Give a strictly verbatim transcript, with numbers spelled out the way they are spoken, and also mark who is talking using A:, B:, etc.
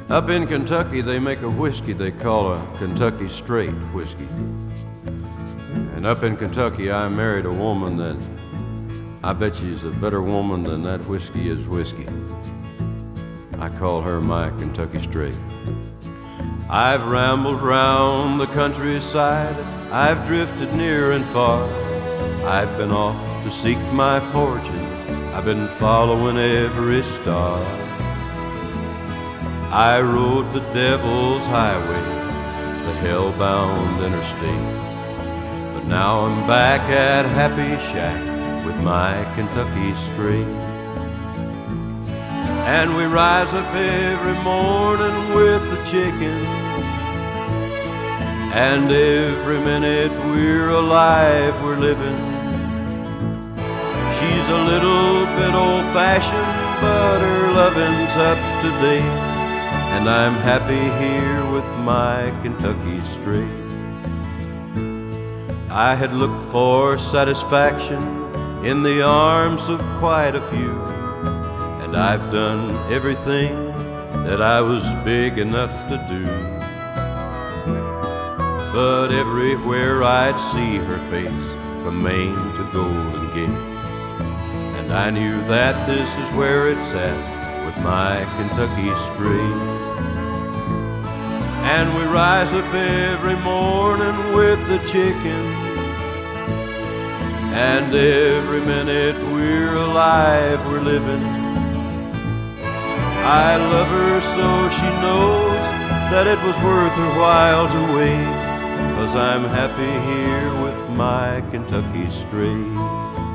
A: Up in Kentucky they make a whiskey they call a Kentucky Straight whiskey. And up in Kentucky I married a woman that I bet she's a better woman than that whiskey is whiskey. I call her my Kentucky Straight. I've rambled round the countryside, I've drifted near and far. I've been off to seek my fortune, I've been following every star. I rode the devil's highway, the hell-bound interstate. But now I'm back at Happy Shack with my Kentucky Straight. And we rise up every morning with the chicken, and every minute we're alive, we're living. She's a little bit old-fashioned, but her loving's up to date. And I'm happy here with my Kentucky Straight. I had looked for satisfaction in the arms of quite a few, and I've done everything that I was big enough to do. But everywhere I'd see her face, from Maine to Golden Gate, and I knew that this is where it's at with my Kentucky Straight. And we rise up every morning with the chicken, and every minute we're alive, we're living. I love her so she knows that it was worth her while to wait, 'cause I'm happy here with my Kentucky Straight.